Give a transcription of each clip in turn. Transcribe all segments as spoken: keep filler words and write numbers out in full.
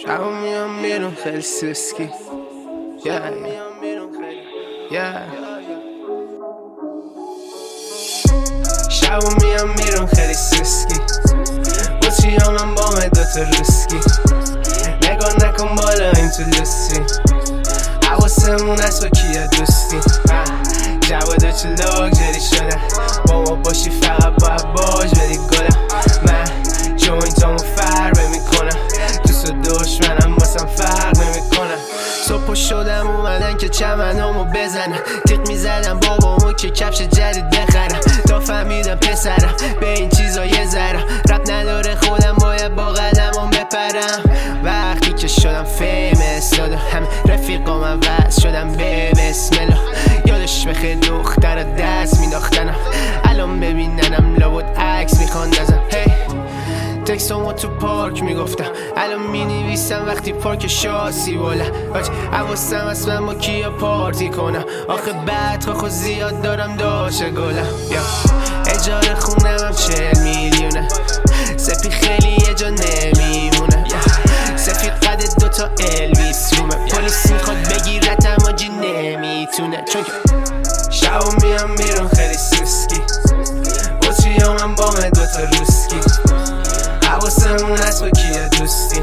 شبا میام بیرون خیلی سوسکی yeah. yeah. شبا میام بیرون خیلی سوسکی بچی ها من با من دوتا روسکی نگاه نکن بالا این تو لوسی حواسمون از با کیا دوستی جواد چه لاکجری شدن با ما باشی فقط باید باش بدی گلم من جوینتامو فربه میکنم دوست و دشمنم باسم فرق نمیکنم صبح شدم اومدن که چمنامو بزنم تیق میزدم بابامو که کفش جدید بخرم تا فهمیدم پسرم به این چیزا یه ذرم رب نداره خودم باید با قدمم بپرم وقتی که شدم فیمس دادم همه رفیقام وز شدم به بسملا یادش بخیر دختر دست میداختنم الان ببیننم لابد عکس میخوان نزن hey. تکسامو تو پارک میگفتم الان مینویسم وقتی پارک شاسی بالا آج حواسم از من با کیا پارتی کنم آخه بعد خو زیاد دارم داشه گلم اجاره خونم هم چهل میلیونه سپی خیلی یه جا نمیمونه سفید قد دوتا الویس رومه پلیس میخواد بگیرتم آجی نمیتونه چون که شبا میام بیرون خیلی سوسکی بچی ها من با من دوتا روسکی حواسمون از با کیا دوستی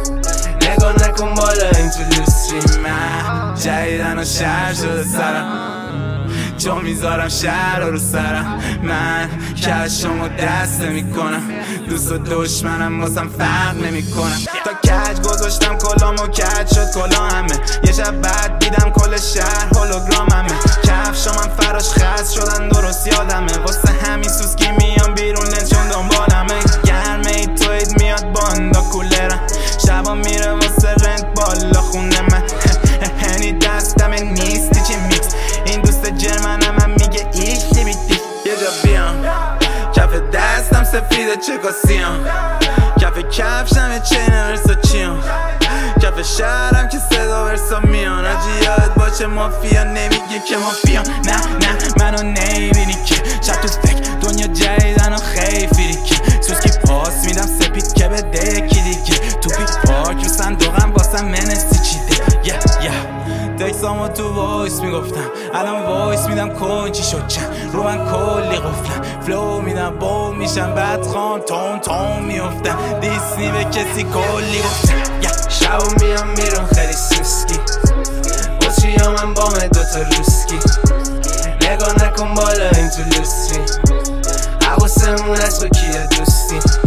نگاه نکن بالا این تو لوسی من جدیدن و شهر شده سرم چون میذارم شهر رو سرم من کشمو دست نمی کنم دوست و دشمنم واسم فرق نمی کنم تا کج گذاشتم کلامو کج شد کلا همه یه شب بعد دیدم کل شهر هولوگرام همه کفشام من فراش خست شدن درست یادمه واسه همین سوسکی میام بیرون چون دنبالمه گرمه ای توید میاد باندا کولرم شبا میره واسه رنت بالا خونه من هنی دستم نیستی چی میکس این دوست جرمنم هم میگه ایش نمیدی یه جا بیام کف دستم سفیده چه کاسیم کف کفشم یه چین ورسا چیم کف شهرم که صدا ورسا میان آجی یاد باشه مافیا نمیگه که مافیا نه نه منو نمیبینی که شب تو فکر دنیا جدیدن و خیلی که سوسکی پاس میدم سپید که بده یکی دیگه توپی پاک رو صندوقم واسم منستی چیده یه یه تکسامو تو وایس میگفتم الان وایس میدم کنچی شد چند رو من کلی قفلم فلو میدم بوم میشم بعد خان تون تون میفتم دیسنی به کسی کلی گفتم شبا میام بیرون خیلی سوسکی بچی ها من با من دوتا روسکی نگاه نکن بالا این تو لوسی حواسمون از با کیا دوستی